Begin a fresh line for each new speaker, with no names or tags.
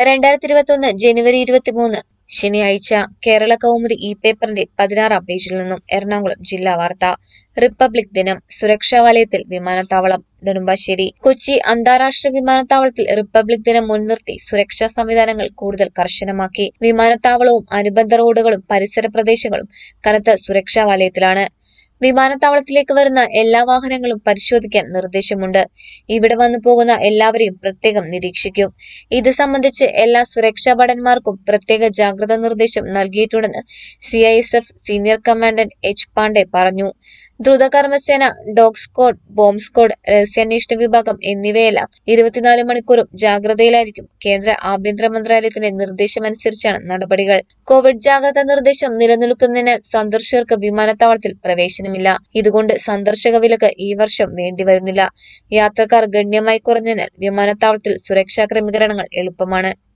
2021 ജനുവരി 23 ശനിയാഴ്ച കേരള കൗമുദി പേപ്പറിന്റെ 16-ാം പേജിൽ നിന്നും എറണാകുളം ജില്ലാ വാർത്ത. റിപ്പബ്ലിക് ദിനം സുരക്ഷാ വലയത്തിൽ വിമാനത്താവളം. നെടുമ്പാശ്ശേരി. കൊച്ചി അന്താരാഷ്ട്ര വിമാനത്താവളത്തിൽ റിപ്പബ്ലിക് ദിനം മുൻനിർത്തി സുരക്ഷാ സംവിധാനങ്ങൾ കൂടുതൽ കർശനമാക്കി. വിമാനത്താവളവും അനുബന്ധ റോഡുകളും പരിസര പ്രദേശങ്ങളും കനത്ത സുരക്ഷാ വലയത്തിലാണ്. വിമാനത്താവളത്തിലേക്ക് വരുന്ന എല്ലാ വാഹനങ്ങളും പരിശോധിക്കാൻ നിർദ്ദേശമുണ്ട്. ഇവിടെ വന്നു പോകുന്ന എല്ലാവരെയും പ്രത്യേകം നിരീക്ഷിക്കും. ഇത് സംബന്ധിച്ച് എല്ലാ സുരക്ഷാ ഭടന്മാർക്കും പ്രത്യേക ജാഗ്രതാ നിർദ്ദേശം നൽകിയിട്ടുണ്ടെന്ന് CISF senior commandant H. Pandey പറഞ്ഞു. ദ്രുതകർമ്മസേന, ഡോഗ് സ്ക്വാഡ്, ബോംബ് സ്ക്വാഡ്, രഹസ്യാന്വേഷണ വിഭാഗം എന്നിവയെല്ലാം 24 മണിക്കൂറും ജാഗ്രതയിലായിരിക്കും. കേന്ദ്ര ആഭ്യന്തര മന്ത്രാലയത്തിന്റെ നിർദ്ദേശമനുസരിച്ചാണ് നടപടികൾ. കോവിഡ് ജാഗ്രതാ നിർദ്ദേശം നിലനിൽക്കുന്നതിനാൽ സന്ദർശകർക്ക് വിമാനത്താവളത്തിൽ പ്രവേശനമില്ല. ഇതുകൊണ്ട് സന്ദർശക വിലക്ക് ഈ വർഷം വേണ്ടിവരുന്നില്ല. യാത്രക്കാർ ഗണ്യമായി കുറഞ്ഞതിനാൽ വിമാനത്താവളത്തിൽ സുരക്ഷാ ക്രമീകരണങ്ങൾ എളുപ്പമാണ്.